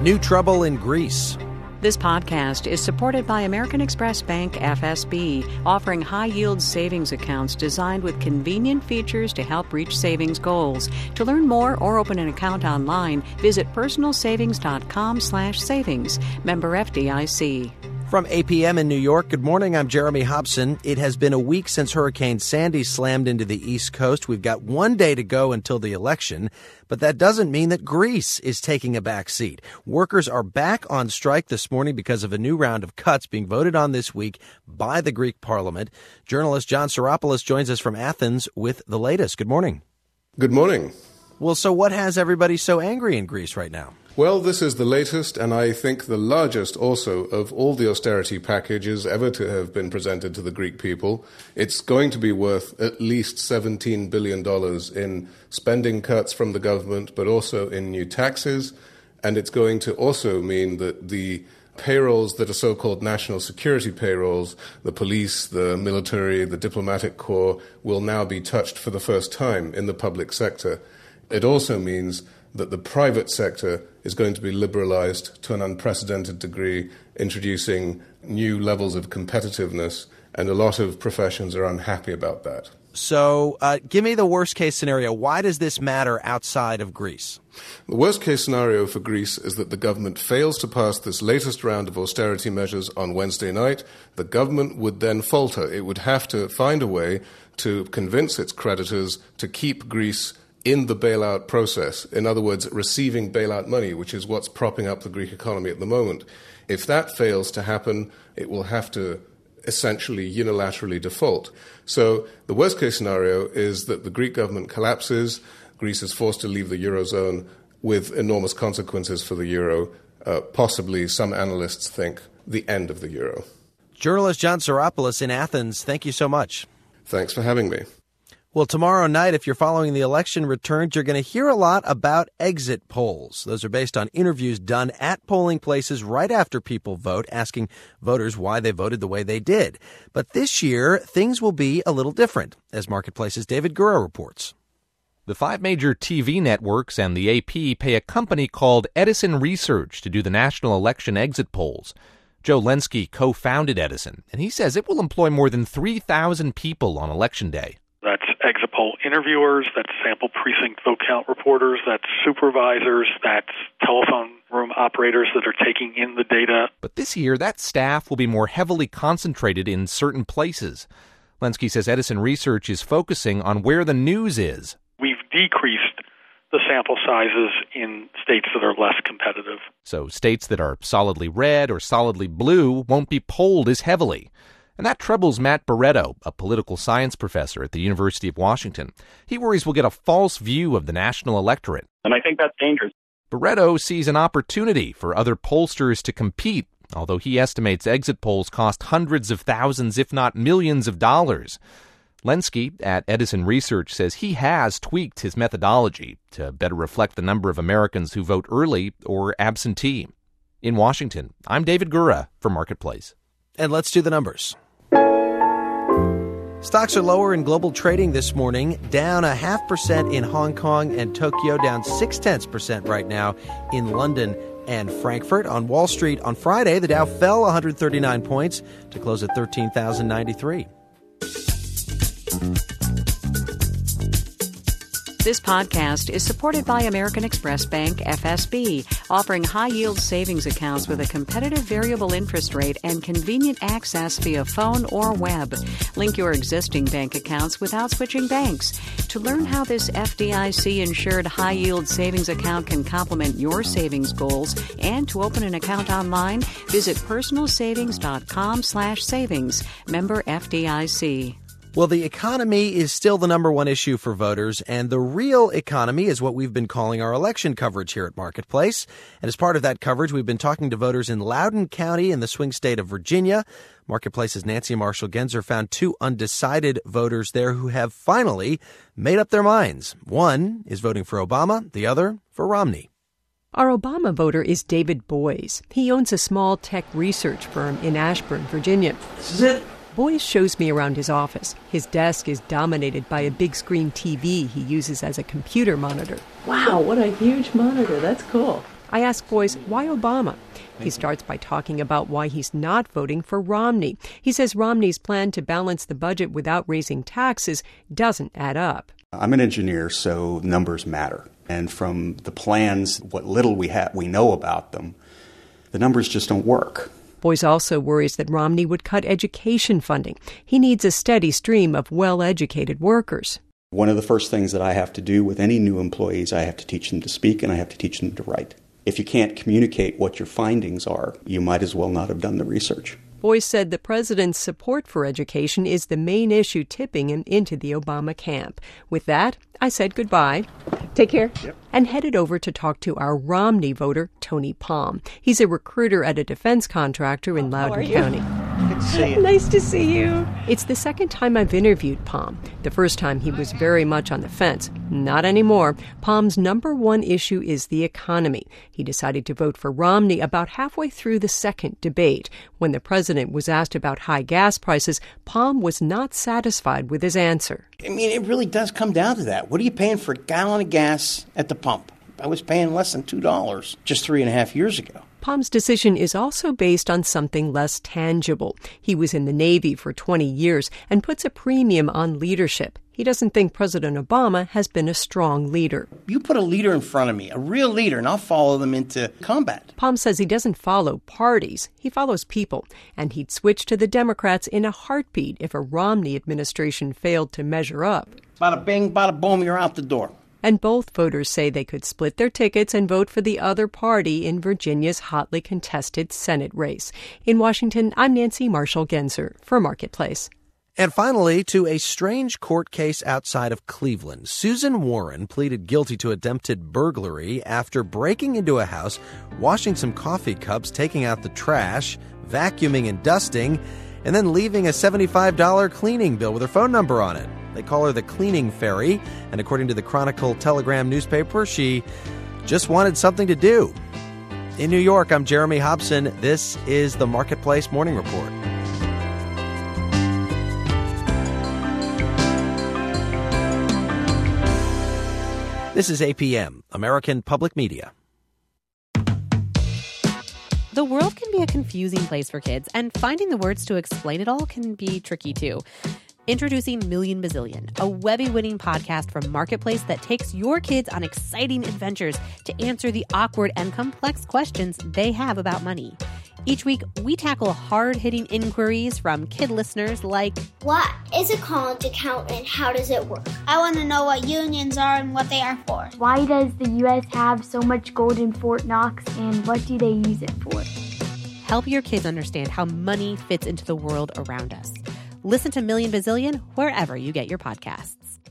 New trouble in Greece. This podcast is supported by American Express Bank FSB, offering high-yield savings accounts designed with convenient features to help reach savings goals. To learn more or open an account online, visit personalsavings.com/savings. Member FDIC. From APM in New York, good morning. I'm Jeremy Hobson. It has been a week since Hurricane Sandy slammed into the East Coast. We've got one day to go until the election, but that doesn't mean that Greece is taking a back seat. Workers are back on strike this morning because of a new round of cuts being voted on this week by the Greek parliament. Journalist John Psaropoulos joins us from Athens with the latest. Good morning. Good morning. Well, so what has everybody so angry in Greece right now? Well, this is the latest, and I think the largest also, of all the austerity packages ever to have been presented to the Greek people. It's going to be worth at least $17 billion in spending cuts from the government, but also in new taxes. And it's going to also mean that the payrolls that are so-called national security payrolls, the police, the military, the diplomatic corps, will now be touched for the first time in the public sector. It also means that the private sector is going to be liberalized to an unprecedented degree, introducing new levels of competitiveness, and a lot of professions are unhappy about that. So give me the worst-case scenario. Why does this matter outside of Greece? The worst-case scenario for Greece is that the government fails to pass this latest round of austerity measures on Wednesday night. The government would then falter. It would have to find a way to convince its creditors to keep Greece in the bailout process. In other words, receiving bailout money, which is what's propping up the Greek economy at the moment. If that fails to happen, it will have to essentially unilaterally default. So the worst case scenario is that the Greek government collapses, Greece is forced to leave the Eurozone with enormous consequences for the euro, possibly, some analysts think, the end of the euro. Journalist John Psaropoulos in Athens, thank you so much. Thanks for having me. Well, tomorrow night, if you're following the election returns, you're going to hear a lot about exit polls. Those are based on interviews done at polling places right after people vote, asking voters why they voted the way they did. But this year, things will be a little different, as Marketplace's David Gura reports. The 5 major TV networks and the AP pay a company called Edison Research to do the national election exit polls. Joe Lenski co-founded Edison, and he says it will employ more than 3,000 people on Election Day. That's exit poll interviewers, that's sample precinct vote count reporters, that's supervisors, that's telephone room operators that are taking in the data. But this year, that staff will be more heavily concentrated in certain places. Lenski says Edison Research is focusing on where the news is. We've decreased the sample sizes in states that are less competitive. So states that are solidly red or solidly blue won't be polled as heavily. And that troubles Matt Barreto, a political science professor at the University of Washington. He worries we'll get a false view of the national electorate. And I think that's dangerous. Barreto sees an opportunity for other pollsters to compete, although he estimates exit polls cost hundreds of thousands, if not millions of dollars. Lenski at Edison Research says he has tweaked his methodology to better reflect the number of Americans who vote early or absentee. In Washington, I'm David Gura for Marketplace. And let's do the numbers. Stocks are lower in global trading this morning, down 0.5% in Hong Kong and Tokyo, down 0.6% right now in London and Frankfurt. On Wall Street on Friday, the Dow fell 139 points to close at 13,093. This podcast is supported by American Express Bank FSB, offering high-yield savings accounts with a competitive variable interest rate and convenient access via phone or web. Link your existing bank accounts without switching banks. To learn how this FDIC-insured high-yield savings account can complement your savings goals and to open an account online, visit personalsavings.com/savings. Member FDIC. Well, the economy is still the number one issue for voters, and the real economy is what we've been calling our election coverage here at Marketplace. And as part of that coverage, we've been talking to voters in Loudoun County in the swing state of Virginia. Marketplace's Nancy Marshall-Genzer found 2 undecided voters there who have finally made up their minds. One is voting for Obama, the other for Romney. Our Obama voter is David Boies. He owns a small tech research firm in Ashburn, Virginia. This is it. Boies shows me around his office. His desk is dominated by a big screen TV he uses as a computer monitor. Wow, what a huge monitor. That's cool. I ask Boyce why Obama. He starts by talking about why he's not voting for Romney. He says Romney's plan to balance the budget without raising taxes doesn't add up. I'm an engineer, so numbers matter. And from the plans, what little we know about them, the numbers just don't work. Boyce also worries that Romney would cut education funding. He needs a steady stream of well-educated workers. One of the first things that I have to do with any new employees, I have to teach them to speak and I have to teach them to write. If you can't communicate what your findings are, you might as well not have done the research. Boyce said the president's support for education is the main issue tipping him into the Obama camp. With that, I said goodbye. Take care. Yep. And headed over to talk to our Romney voter, Tony Palm. He's a recruiter at a defense contractor in Loudoun County. Good to see you. Nice to see you. It's the second time I've interviewed Palm. The first time he was very much on the fence. Not anymore. Palm's number one issue is the economy. He decided to vote for Romney about halfway through the second debate. When the president was asked about high gas prices, Palm was not satisfied with his answer. I mean, it really does come down to that. What are you paying for a gallon of gas at the pump? I was paying less than $2 just 3.5 years ago. Palm's decision is also based on something less tangible. He was in the Navy for 20 years and puts a premium on leadership. He doesn't think President Obama has been a strong leader. You put a leader in front of me, a real leader, and I'll follow them into combat. Palm says he doesn't follow parties. He follows people. And he'd switch to the Democrats in a heartbeat if a Romney administration failed to measure up. Bada bing, bada boom, you're out the door. And both voters say they could split their tickets and vote for the other party in Virginia's hotly contested Senate race. In Washington, I'm Nancy Marshall-Genzer for Marketplace. And finally, to a strange court case outside of Cleveland. Susan Warren pleaded guilty to attempted burglary after breaking into a house, washing some coffee cups, taking out the trash, vacuuming and dusting, and then leaving a $75 cleaning bill with her phone number on it. They call her the cleaning fairy, and according to the Chronicle-Telegram newspaper, she just wanted something to do. In New York, I'm Jeremy Hobson. This is the Marketplace Morning Report. This is APM, American Public Media. The world can be a confusing place for kids, and finding the words to explain it all can be tricky too. Introducing Million Bazillion, a Webby-winning podcast from Marketplace that takes your kids on exciting adventures to answer the awkward and complex questions they have about money. Each week, we tackle hard-hitting inquiries from kid listeners like, what is a college account and how does it work? I want to know what unions are and what they are for. Why does the U.S. have so much gold in Fort Knox and what do they use it for? Help your kids understand how money fits into the world around us. Listen to Million Bazillion wherever you get your podcasts.